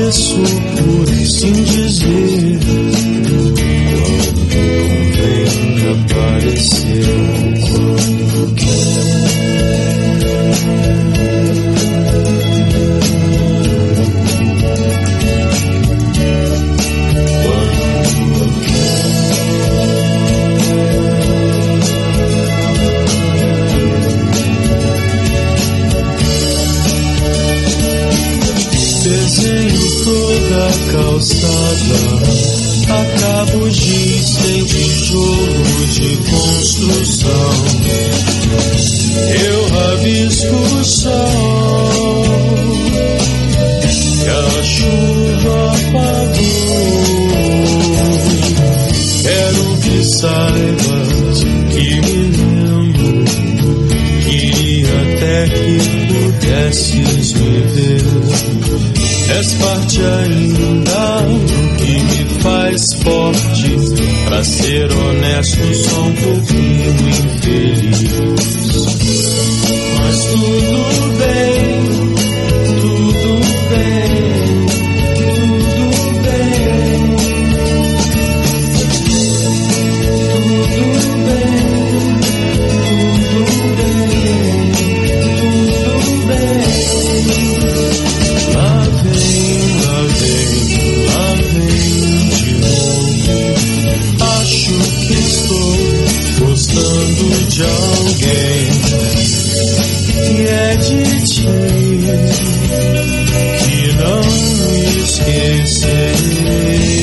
agradeço por assim dizer, quando convém aparecer, quando quer. Desenho toda a calçada, acabo giz, tem tijolo de construção. Eu rabisco o sol que a chuva apagou. Quero que saibas que me lembro, queria até que pudesses me ver. És parte ainda do que me faz forte. Pra ser honesto, sou um pouquinho infeliz. Mas tudo bem, tudo bem, tudo bem, tudo bem, tudo bem, tudo bem. Lá vem de novo. Acho que estou gostando de alguém, e é de ti que não me esquecerei.